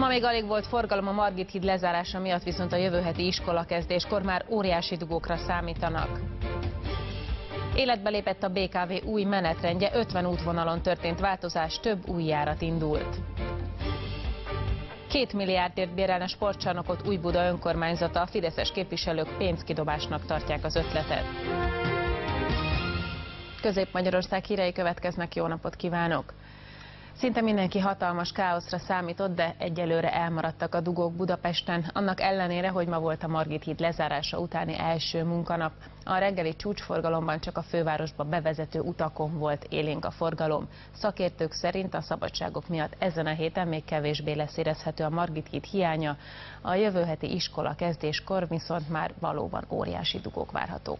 Ma még alig volt forgalom a Margit híd lezárása miatt, viszont a jövő heti iskolakezdéskor már óriási dugókra számítanak. Életbe lépett a BKV új menetrendje, 50 útvonalon történt változás, több új járat indult. 2 milliárdért bérelne sportcsarnokot Újbuda önkormányzata, a fideszes képviselők pénzkidobásnak tartják az ötletet. Közép-Magyarország hírei következnek, jó napot kívánok! Szinte mindenki hatalmas káoszra számított, de egyelőre elmaradtak a dugók Budapesten, annak ellenére, hogy ma volt a Margit híd lezárása utáni első munkanap. A reggeli csúcsforgalomban csak a fővárosba bevezető utakon volt élénk a forgalom. Szakértők szerint a szabadságok miatt ezen a héten még kevésbé lesz érezhető a Margit híd hiánya, a jövő heti iskola kezdéskor viszont már valóban óriási dugók várhatók.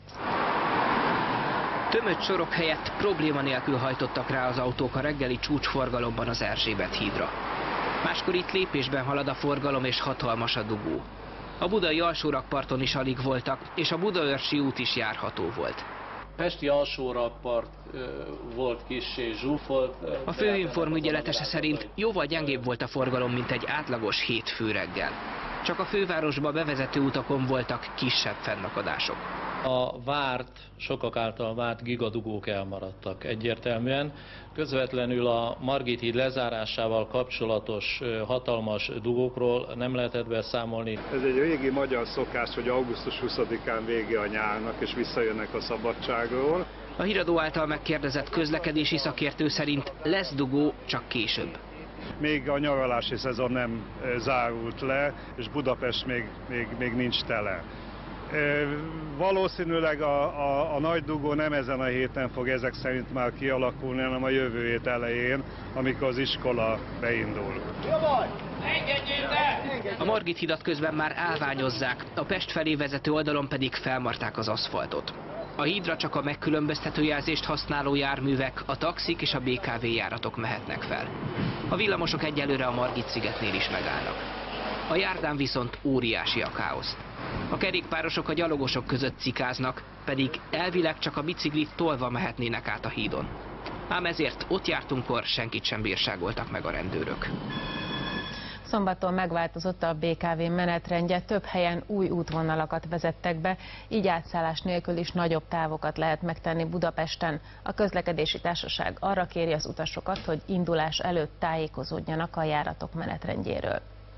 Tömött sorok helyett probléma nélkül hajtottak rá az autók a reggeli csúcsforgalomban az Erzsébet hídra. Máskor itt lépésben halad a forgalom és hatalmas a dugó. A budai alsórakparton is alig voltak, és a Budaörsi út is járható volt. Pesti alsórakpart volt kissé zsúfolt. A főinform ügyeletese szerint jóval gyengébb volt a forgalom, mint egy átlagos hétfő reggel. Csak a fővárosba bevezető utakon voltak kisebb fennakadások. A sokak által várt gigadugók elmaradtak egyértelműen. Közvetlenül a Margit híd lezárásával kapcsolatos hatalmas dugókról nem lehetett beszámolni. Ez egy régi magyar szokás, hogy augusztus 20-án vége a nyárnak és visszajönnek a szabadságról. A híradó által megkérdezett közlekedési szakértő szerint lesz dugó, csak később. Még a nyaralási szezon nem zárult le, és Budapest még nincs tele. Valószínűleg a nagy dugó nem ezen a héten fog ezek szerint már kialakulni, hanem a jövő hét elején, amikor az iskola beindul. A Margit hidat közben már állványozzák, a Pest felé vezető oldalon pedig felmarták az aszfaltot. A hídra csak a megkülönböztető jelzést használó járművek, a taxik és a BKV járatok mehetnek fel. A villamosok egyelőre a Margit szigetnél is megállnak. A járdán viszont óriási a káosz. A kerékpárosok a gyalogosok között cikáznak, pedig elvileg csak a biciklit tolva mehetnének át a hídon. Ám ezért ott jártunkkor senkit sem bírságoltak meg a rendőrök. Szombaton megváltozott a BKV menetrendje, több helyen új útvonalakat vezettek be, így átszállás nélkül is nagyobb távokat lehet megtenni Budapesten. A közlekedési társaság arra kéri az utasokat, hogy indulás előtt tájékozódjanak a járatok menetrendjéről.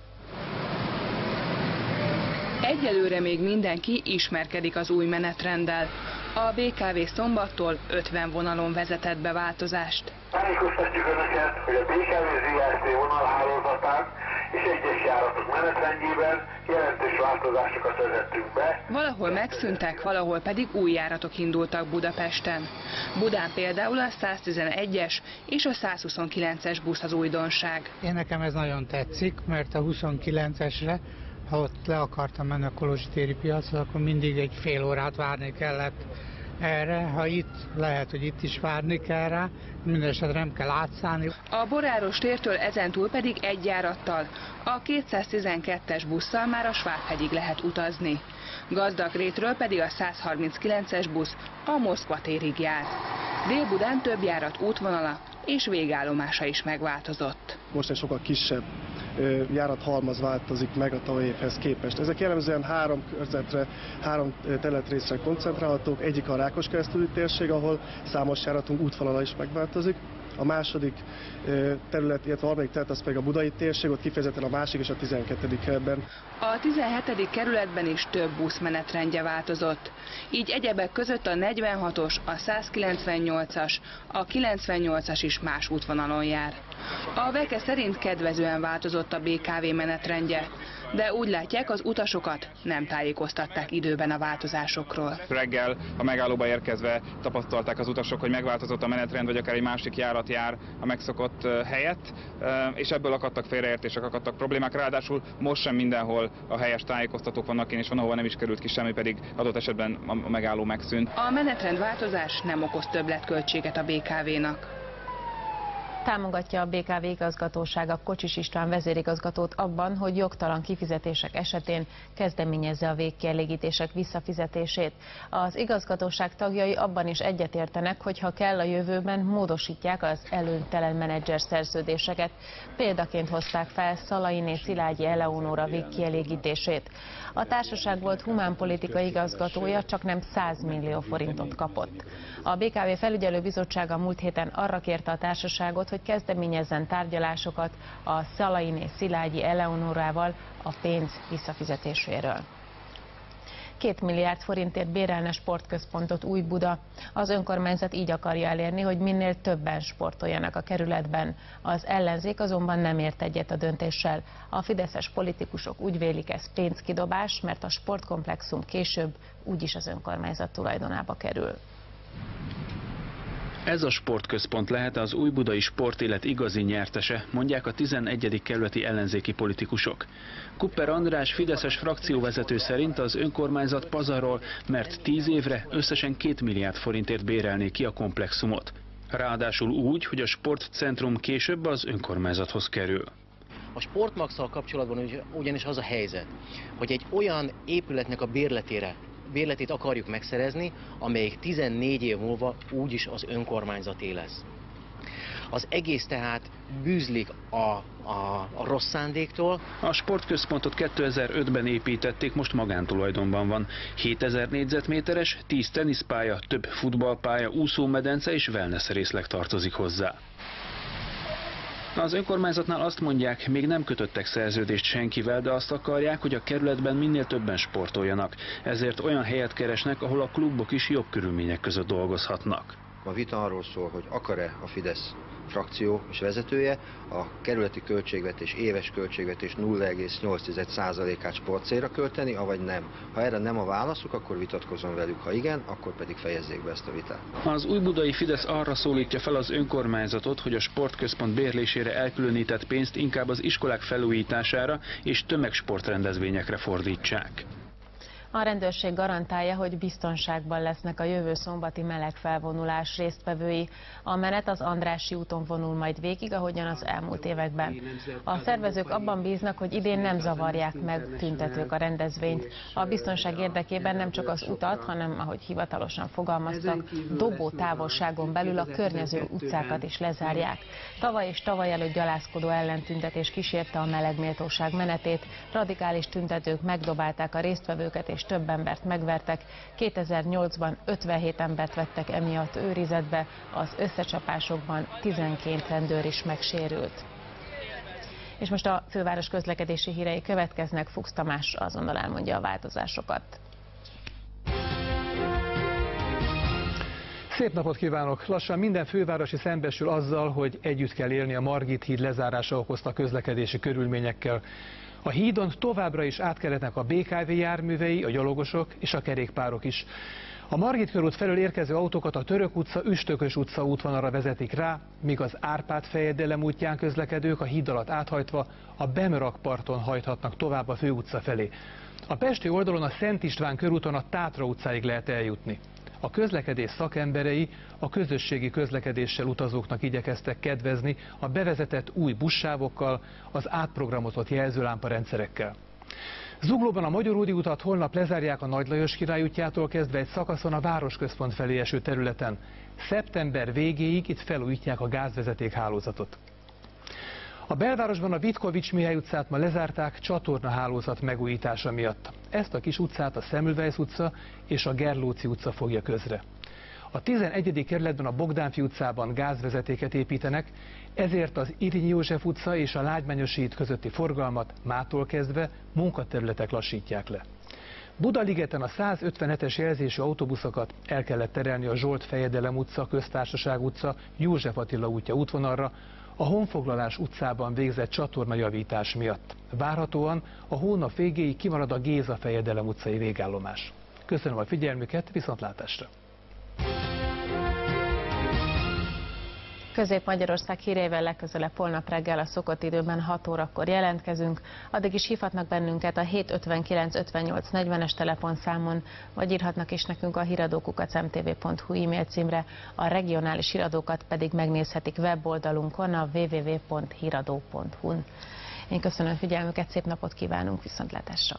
Egyelőre még mindenki ismerkedik az új menetrenddel. A BKV szombattól 50 vonalon vezetett be változást. Tájékoztatjuk Önöket, hogy a BKV ZRT vonalhálózatán és egyes járatok menetrendjében jelentős változásokat vezettünk be. Valahol megszűntek, valahol pedig új járatok indultak Budapesten. Budán például a 111-es és a 129-es busz az újdonság. Én nekem ez nagyon tetszik, mert a 29-esre, ha ott le akartam menni a Kolozsi téri piacra, akkor mindig egy fél órát várni kellett erre. Ha itt, lehet, hogy itt is várni kell rá, mindenesetre nem kell átszállni. A Boráros tértől ezentúl pedig egy járattal, a 212-es busszal már a Svábhegyig lehet utazni. Gazdagrétről pedig a 139-es busz a Moszkva térig jár. Dél-Budán több járat útvonala és végállomása is megváltozott. Most egy sokkal kisebb járathalmaz változik meg a tavalyi évhez képest. Ezek jellemzően 3 körzetre, 3 területrészre koncentrálhatók. Egyik a Rákoskeresztúri térség, ahol számos járatunk útvonala is megváltozik. A második terület, illetve a harmadik terület az pedig a budai térség, ott kifejezetten a másik és a 12. kerületben. A 17. kerületben is több busz menetrendje változott. Így egyebek között a 46-os, a 198-as, a 98-as is más útvonalon jár. A Veke szerint kedvezően változott a BKV menetrendje, de úgy látják, az utasokat nem tájékoztatták időben a változásokról. Reggel a megállóba érkezve tapasztalták az utasok, hogy megváltozott a menetrend, vagy akár egy másik járat jár a megszokott helyett, és ebből akadtak félreértések, akadtak problémák. Ráadásul most sem mindenhol a helyes tájékoztatók vannak, és van, ahol nem is került ki semmi, pedig adott esetben a megálló megszűnt. A menetrendváltozás nem okoz többletköltséget a BKV-nak. Támogatja a BKV igazgatósága Kocsis István vezérigazgatót abban, hogy jogtalan kifizetések esetén kezdeményezze a végkielégítések visszafizetését. Az igazgatóság tagjai abban is egyetértenek, hogy ha kell a jövőben módosítják az előnytelen menedzser szerződéseket. Példaként hozták fel Szalainé Szilágyi Eleonóra végkielégítését. A társaság volt humánpolitikai igazgatója, csak nem 100 millió forintot kapott. A BKV felügyelőbizottsága múlt héten arra kérte a társaságot, hogy kezdeményezzen tárgyalásokat a Szalainé Szilágyi Eleonórával a pénz visszafizetéséről. 2 milliárd forintért bérelne sportközpontot Újbuda. Az önkormányzat így akarja elérni, hogy minél többen sportoljanak a kerületben. Az ellenzék azonban nem ért egyet a döntéssel. A fideszes politikusok úgy vélik, ez pénzkidobás, mert a sportkomplexum később úgyis az önkormányzat tulajdonába kerül. Ez a sportközpont lehet az újbudai sportélet igazi nyertese, mondják a 11. kerületi ellenzéki politikusok. Kupper András fideszes frakcióvezető szerint az önkormányzat pazarol, mert 10 évre összesen 2 milliárd forintért bérelné ki a komplexumot. Ráadásul úgy, hogy a sportcentrum később az önkormányzathoz kerül. A Sportmaxxal kapcsolatban ugyanis az a helyzet, hogy egy olyan épületnek a bérletét akarjuk megszerezni, amelyik 14 év múlva úgyis az önkormányzaté lesz. Az egész tehát bűzlik a rossz szándéktól. A sportközpontot 2005-ben építették, most magántulajdonban van. 7000 négyzetméteres, 10 teniszpálya, több futballpálya, úszómedence és wellness részleg tartozik hozzá. Az önkormányzatnál azt mondják, még nem kötöttek szerződést senkivel, de azt akarják, hogy a kerületben minél többen sportoljanak. Ezért olyan helyet keresnek, ahol a klubok is jobb körülmények között dolgozhatnak. A vita arról szól, hogy akar-e a Fidesz frakció és vezetője a kerületi költségvetés, éves költségvetés 0,8%-át sportcélra költeni, avagy nem. Ha erre nem a válaszuk, akkor vitatkozom velük, ha igen, akkor pedig fejezzék be ezt a vitát. Az újbudai Fidesz arra szólítja fel az önkormányzatot, hogy a sportközpont bérlésére elkülönített pénzt inkább az iskolák felújítására és tömegsportrendezvényekre fordítsák. A rendőrség garantálja, hogy biztonságban lesznek a jövő szombati melegfelvonulás résztvevői. A menet az Andrássy úton vonul majd végig, ahogyan az elmúlt években. A szervezők abban bíznak, hogy idén nem zavarják meg tüntetők a rendezvényt. A biztonság érdekében nem csak az utat, hanem, ahogy hivatalosan fogalmaztak, dobó távolságon belül a környező utcákat is lezárják. Tavaly és tavaly előtt gyalázkodó ellentüntetés kísérte a melegméltóság menetét, radikális tüntetők megdobálták a résztvevőket és több embert megvertek. 2008-ban 57 embert vettek emiatt őrizetbe, az összecsapásokban 12 rendőr is megsérült. És most a főváros közlekedési hírei következnek, Fuchs Tamás azonnal elmondja a változásokat. Szép napot kívánok! Lassan minden fővárosi szembesül azzal, hogy együtt kell élni a Margit híd lezárása okozta közlekedési körülményekkel. A hídon továbbra is átkelhetnek a BKV járművei, a gyalogosok és a kerékpárok is. A Margit körút felől érkező autókat a Török utca, Üstökös utca útvonalra vezetik rá, míg az Árpád-fejedelem útján közlekedők a híd alatt áthajtva a Bemrakparton hajthatnak tovább a főutca felé. A pesti oldalon a Szent István körúton a Tátra utcáig lehet eljutni. A közlekedés szakemberei a közösségi közlekedéssel utazóknak igyekeztek kedvezni a bevezetett új buszsávokkal, az átprogramozott jelzőlámpa rendszerekkel. Zuglóban a Magyaródi utat holnap lezárják a Nagy Lajos Király útjától kezdve egy szakaszon a városközpont felé eső területen. Szeptember végéig itt felújítják a gázvezetékhálózatot. A belvárosban a Vitkovics Mihály utcát ma lezárták csatornahálózat megújítása miatt. Ezt a kis utcát a Semmelweis utca és a Gerlóci utca fogja közre. A 11. kerületben a Bogdánfi utcában gázvezetéket építenek, ezért az Irinyi József utca és a Lágymányosi híd közötti forgalmat mától kezdve munkaterületek lassítják le. Budaligeten a 157-es jelzésű autóbuszokat el kellett terelni a Zsolt-Fejedelem utca, Köztársaság utca, József Attila útja útvonalra, a Honfoglalás utcában végzett csatornajavítás miatt. Várhatóan a hónap végéig kimarad a Géza-Fejedelem utcai végállomás. Köszönöm a figyelmüket, viszontlátásra! Közép-Magyarország hírével legközelebb holnap reggel a szokott időben 6 órakor jelentkezünk. Addig is hívhatnak bennünket a 759 58 40-es telefonszámon, vagy írhatnak is nekünk a híradó@mtv.hu e-mail címre, a regionális híradókat pedig megnézhetik weboldalunkon, a www.hiradó.hu-n. Én köszönöm figyelmüket, szép napot kívánunk, viszontlátásra!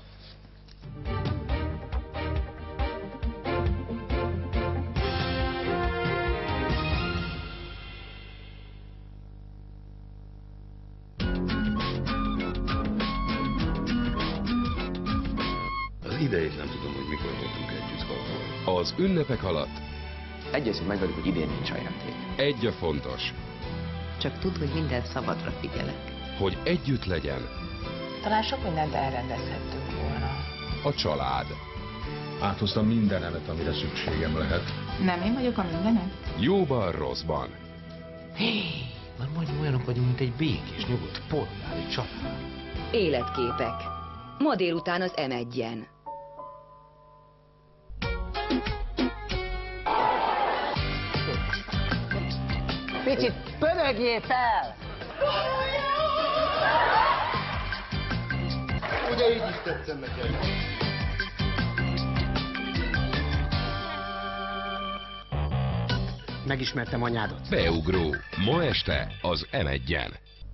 Idejét nem tudom, hogy mikor voltunk együtt valahol. Az ünnepek alatt egyezünk meg velük, hogy idén nincs ajándék. Egy a fontos. Csak tudd, hogy minden szabadra figyelek. Hogy együtt legyen. Talán sok mindent elrendezhettünk volna. A család. Áthoztam mindenemet, amire szükségem lehet. Nem én vagyok a mindened? Jóban, rosszban. Hé, már majdnem olyanok vagyunk, mint egy békés, nyugodt, polgári család. Életképek. Ma délután az M1-en. Picit pörögjél fel! Ugye így is tetszem nekem. Megismertem anyádat. Beugró. Ma este az M1-en.